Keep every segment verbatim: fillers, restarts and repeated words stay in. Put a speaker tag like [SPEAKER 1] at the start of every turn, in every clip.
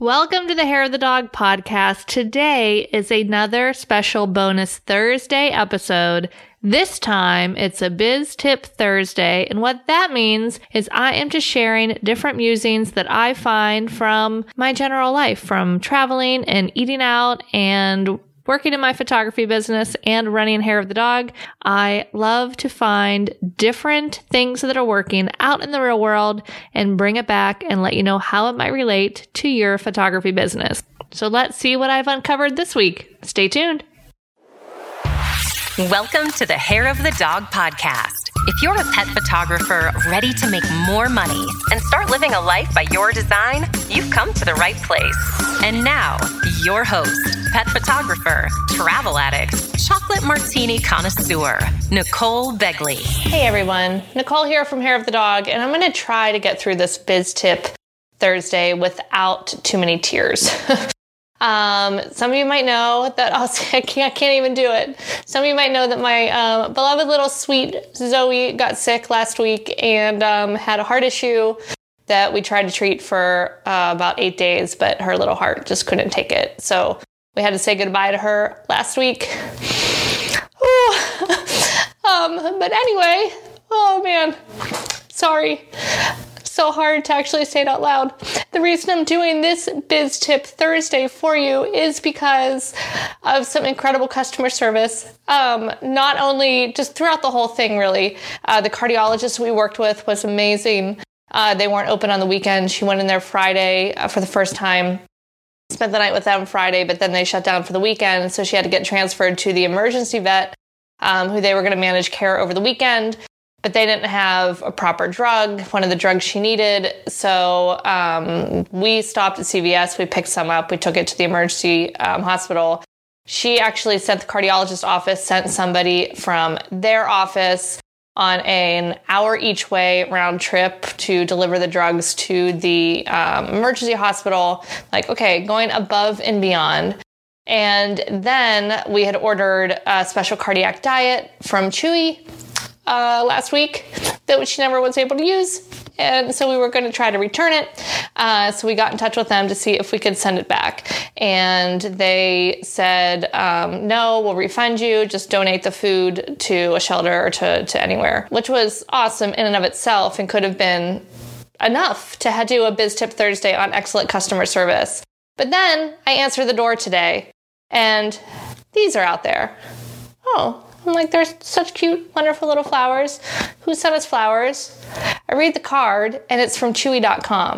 [SPEAKER 1] Welcome to the Hair of the Dog podcast. Today is another special bonus Thursday episode. This time, it's a Biz Tip Thursday, and what that means is I am just sharing different musings that I find from my general life, from traveling and eating out and working in my photography business and running Hair of the Dog. I love to find different things that are working out in the real world and bring it back and let you know how it might relate to your photography business. So let's see what I've uncovered this week. Stay tuned.
[SPEAKER 2] Welcome to the Hair of the Dog podcast. If you're a pet photographer ready to make more money and start living a life by your design, you've come to the right place. And now, your host, pet photographer, travel addict, chocolate martini connoisseur, Nicole Begley.
[SPEAKER 1] Hey everyone, Nicole here from Hair of the Dog, and I'm going to try to get through this Biz Tip Thursday without too many tears. Um, some of you might know that I'll say I can't, I can't even do it. Some of you might know that my uh, beloved little sweet Zoe got sick last week and um, had a heart issue that we tried to treat for uh, about eight days, but her little heart just couldn't take it. So we had to say goodbye to her last week. um, but anyway, oh man, sorry. So hard to actually say it out loud. The reason I'm doing this Biz Tip Thursday for you is because of some incredible customer service. Um, not only just throughout the whole thing, really. Uh, the cardiologist we worked with was amazing. Uh, they weren't open on the weekend. She went in there Friday uh, for the first time. Spent the night with them Friday, but then they shut down for the weekend. So she had to get transferred to the emergency vet, um, who they were going to manage care over the weekend. But they didn't have a proper drug, one of the drugs she needed. So um, we stopped at C V S. We picked some up. We took it to the emergency um, hospital. She actually sent the cardiologist office, sent somebody from their office on an hour each way round trip to deliver the drugs to the um, emergency hospital. Like, okay, going above and beyond. And then we had ordered a special cardiac diet from Chewy Uh, last week that she never was able to use. And so we were going to try to return it. Uh, so we got in touch with them to see if we could send it back. And they said, um, no, we'll refund you. Just donate the food to a shelter or to, to anywhere, which was awesome in and of itself and could have been enough to do a Biz Tip Thursday on excellent customer service. But then I answered the door today and these are out there. Oh, I'm like, there's such cute, wonderful little flowers. Who sent us flowers? I read the card, and it's from Chewy dot com.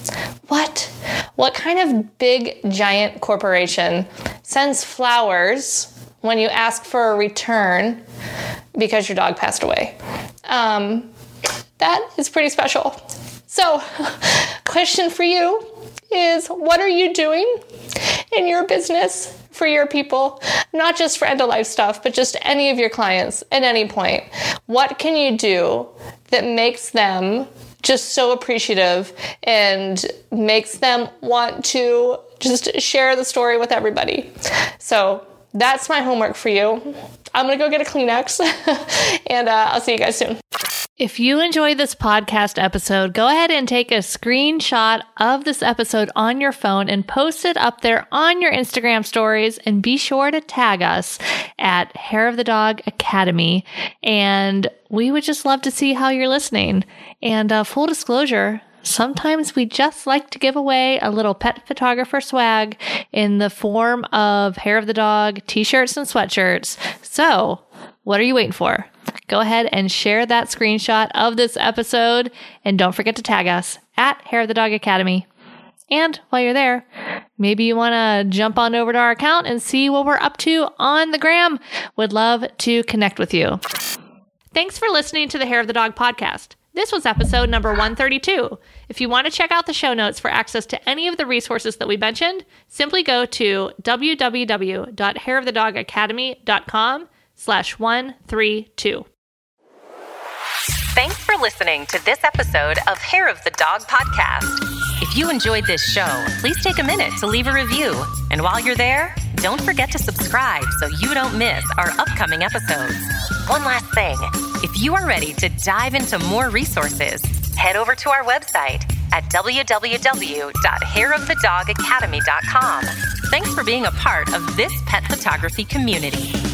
[SPEAKER 1] What? What kind of big, giant corporation sends flowers when you ask for a return because your dog passed away? Um, that is pretty special. So, question for you is, what are you doing in your business for your people, not just for end-of-life stuff, but just any of your clients at any point? What can you do that makes them just so appreciative and makes them want to just share the story with everybody? So that's my homework for you. I'm going to go get a Kleenex and uh, I'll see you guys soon. If you enjoyed this podcast episode, go ahead and take a screenshot of this episode on your phone and post it up there on your Instagram stories, and be sure to tag us at Hair of the Dog Academy. And we would just love to see how you're listening. And uh, full disclosure, sometimes we just like to give away a little pet photographer swag in the form of Hair of the Dog t-shirts and sweatshirts. So what are you waiting for? Go ahead and share that screenshot of this episode, and don't forget to tag us at Hair of the Dog Academy. And while you're there, maybe you want to jump on over to our account and see what we're up to on the gram. Would love to connect with you. Thanks for listening to the Hair of the Dog podcast. This was episode number one thirty-two. If you want to check out the show notes for access to any of the resources that we mentioned, simply go to w w w dot hair of the dog academy dot com slash one thirty-two.
[SPEAKER 2] Thanks for listening to this episode of Hair of the Dog podcast. If you enjoyed this show, please take a minute to leave a review. And while you're there, don't forget to subscribe so you don't miss our upcoming episodes. One last thing, if you are ready to dive into more resources, head over to our website, at w w w dot hair of the dog academy dot com. Thanks for being a part of this pet photography community.